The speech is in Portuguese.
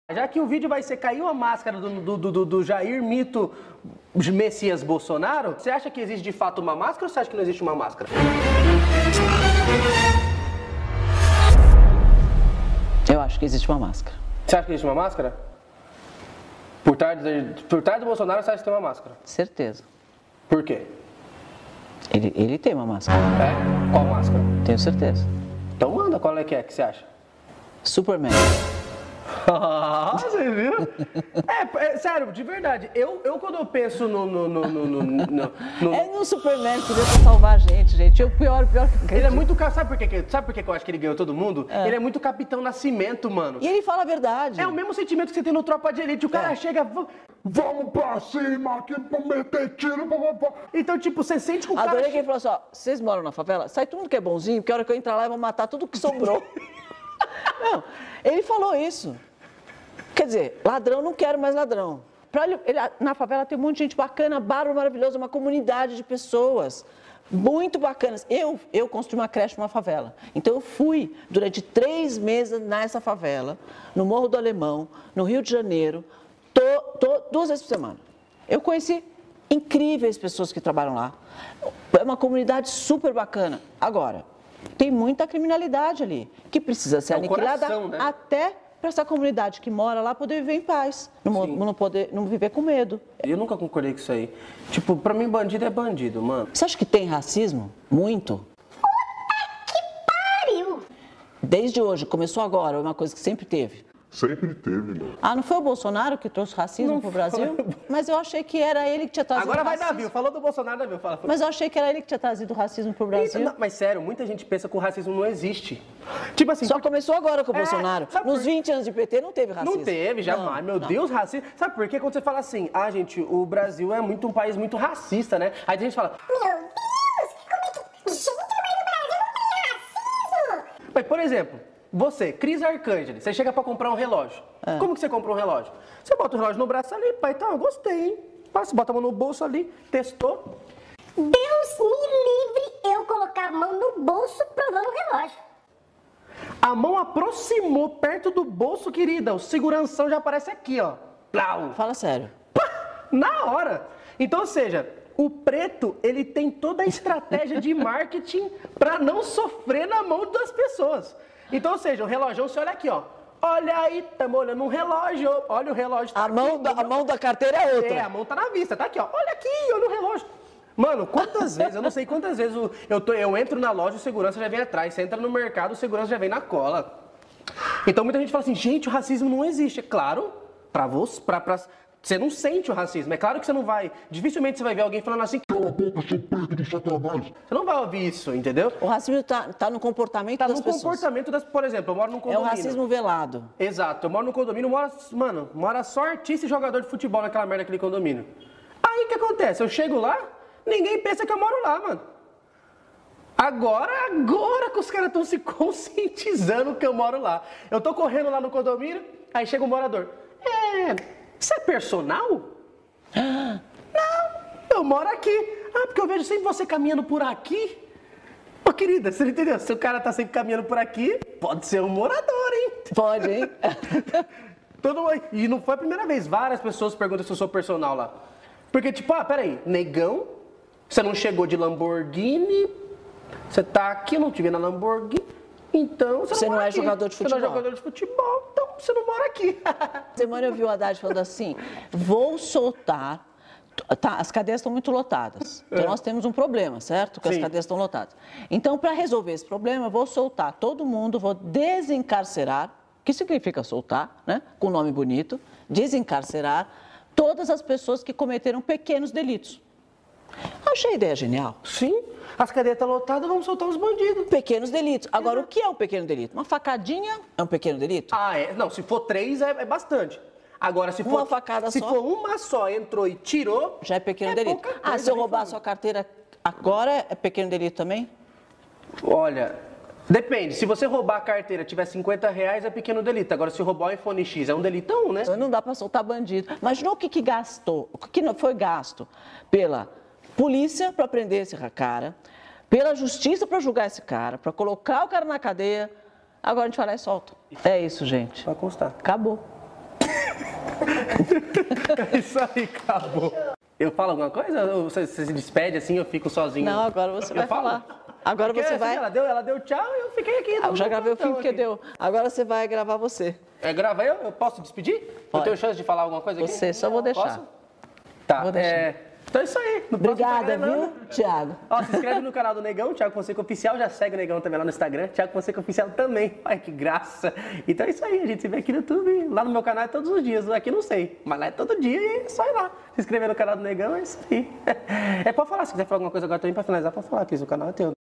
Já que o vídeo vai ser caiu a máscara do Jair Mito Messias Bolsonaro, você acha que existe de fato uma máscara ou você acha que não existe uma máscara? Eu acho que existe uma máscara. Você acha que existe uma máscara? Por trás do Bolsonaro você acha que tem uma máscara? Certeza. Por quê? Ele tem uma máscara. É? Qual máscara? Tenho certeza. Então manda, qual é que você acha? Superman. Ah, você viu? Sério, de verdade. Eu quando eu penso no É no Superman que veio pra salvar a gente. O pior que acredito. Ele é muito... Sabe por que eu acho que ele ganhou todo mundo? É. Ele é muito Capitão Nascimento, mano. E ele fala a verdade. É o mesmo sentimento que você tem no Tropa de Elite. O cara chega... Vamos pra cima, aqui pra meter tiro, papapá. Então, tipo, você sente que o cara... Adorei que ele falou assim, ó, vocês moram na favela? Sai todo mundo que é bonzinho, porque a hora que eu entrar lá eu vou matar tudo que sobrou. Não, ele falou isso. Quer dizer, ladrão, não quero mais ladrão. Na favela tem um monte de gente bacana, barulho maravilhoso, uma comunidade de pessoas muito bacanas. Eu construí uma creche numa favela. Então eu fui durante 3 meses nessa favela, no Morro do Alemão, no Rio de Janeiro, 2 vezes por semana. Eu conheci incríveis pessoas que trabalham lá. É uma comunidade super bacana. Agora, tem muita criminalidade ali, que precisa ser aniquilada, coração, né? Até para essa comunidade que mora lá poder viver em paz, não viver com medo. Eu nunca concordei com isso aí. Tipo, pra mim bandido é bandido, mano. Você acha que tem racismo? Muito. Puta que pariu! Desde hoje, começou agora, é uma coisa que sempre teve. Sempre teve, mano. Ah, não foi o Bolsonaro que trouxe racismo pro Brasil? Mas eu achei que era ele que tinha trazido Agora vai racismo. dar, viu? Falou do Bolsonaro, Davi. Fala. Mas eu achei que era ele que tinha trazido racismo pro Brasil. Não, mas sério, muita gente pensa que o racismo não existe. Tipo assim... Só começou agora com o Bolsonaro. Nos 20 anos de PT não teve racismo. Não teve, jamais. Meu Deus, racismo. Sabe por quê? Quando você fala assim, gente, o Brasil é um país muito racista, né? Aí a gente fala... Meu Deus! Como é que... Gente, mas no Brasil não tem racismo! Mas, por exemplo... Você, Cris Arcângeli, você chega pra comprar um relógio. Como que você compra um relógio? Você bota o relógio no braço ali, pai, tá, eu gostei, hein? Você bota a mão no bolso ali, testou. Deus me livre eu colocar a mão no bolso provando o relógio. A mão aproximou perto do bolso, querida. O seguranção já aparece aqui, ó. Plau. Fala sério. Pá, na hora. Então, ou seja, o preto, ele tem toda a estratégia de marketing pra não sofrer na mão das pessoas. Então, ou seja, o relógio, você olha aqui, ó. Olha aí, estamos olhando um relógio. Olha o relógio. Tá A mão da carteira é outra. A mão tá na vista, tá aqui, ó. Olha aqui, olha o relógio. Mano, quantas vezes, eu não sei quantas vezes eu entro na loja, o segurança já vem atrás. Você entra no mercado, o segurança já vem na cola. Então muita gente fala assim, gente, o racismo não existe. É claro, você não sente o racismo. É claro que você não vai... Dificilmente você vai ver alguém falando assim... Cala a boca, seu preto do satanás. Você não vai ouvir isso, entendeu? O racismo tá no comportamento das pessoas. Tá no comportamento das... Por exemplo, eu moro num É condomínio. o racismo velado. Exato. Eu moro num condomínio, mora só artista e jogador de futebol naquela merda daquele condomínio. Aí o que acontece? Eu chego lá, ninguém pensa que eu moro lá, mano. Agora que os caras estão se conscientizando que eu moro lá. Eu tô correndo lá no condomínio, aí chega um morador. Isso é personal? Não, eu moro aqui. Porque eu vejo sempre você caminhando por aqui. Ô, querida, você não entendeu? Se o cara tá sempre caminhando por aqui, pode ser um morador, hein? Pode, hein? E não foi a primeira vez. Várias pessoas perguntam se eu sou personal lá. Porque, tipo, peraí, negão, você não chegou de Lamborghini, você tá aqui, não te vi na Lamborghini, então você não é jogador de futebol. Você não é jogador de futebol, então você não mora aqui. Semana eu vi o Haddad falando assim, vou soltar... Tá, as cadeias estão muito lotadas. Então nós temos um problema, certo? Que as cadeias estão lotadas. Então, para resolver esse problema, eu vou soltar todo mundo, vou desencarcerar, que significa soltar, né? Com nome bonito, desencarcerar todas as pessoas que cometeram pequenos delitos. Achei a ideia genial. Sim, as cadeias estão lotadas, vamos soltar os bandidos. Pequenos delitos. Agora, o que é um pequeno delito? Uma facadinha é um pequeno delito? Não, se for 3 é bastante. Agora, se Uma facada se só? for uma só, entrou e tirou... Já é pequeno delito. Coisa, Se eu roubar a sua carteira agora, é pequeno delito também? Olha, depende. Se você roubar a carteira e tiver R$50, é pequeno delito. Agora, se roubar o iPhone X, é um delitão, né? Não dá para soltar bandido. Imaginou o que gastou, o que não foi gasto pela polícia para prender esse cara, pela justiça para julgar esse cara, para colocar o cara na cadeia. Agora a gente vai lá e solta. É isso, gente. Vai constar. Acabou. É isso aí, acabou. Eu falo alguma coisa? Ou você se despede assim, eu fico sozinho? Não, agora você Eu vai falo? falar. Agora Porque, você assim, vai. Ela deu tchau e eu fiquei aqui. Eu já gravei o fim porque aqui. deu. Agora você vai gravar você. Grava eu posso despedir? Pode. Eu tenho chance de falar alguma coisa aqui? Você, só vou deixar. Posso? Tá, Vou deixar. então é isso aí. No próximo Obrigada, Instagram, viu, Nanda. Thiago? Ó, se inscreve no canal do Negão, Thiago Fonseca Oficial, já segue o Negão também lá no Instagram, Thiago Fonseca Oficial também. Ai, que graça. Então é isso aí, a gente se vê aqui no YouTube, lá no meu canal é todos os dias, aqui não sei, mas lá é todo dia e é só ir lá. Se inscrever no canal do Negão, é isso aí. É pra falar, se quiser falar alguma coisa agora também pra finalizar, pra falar, Cris, o canal é teu.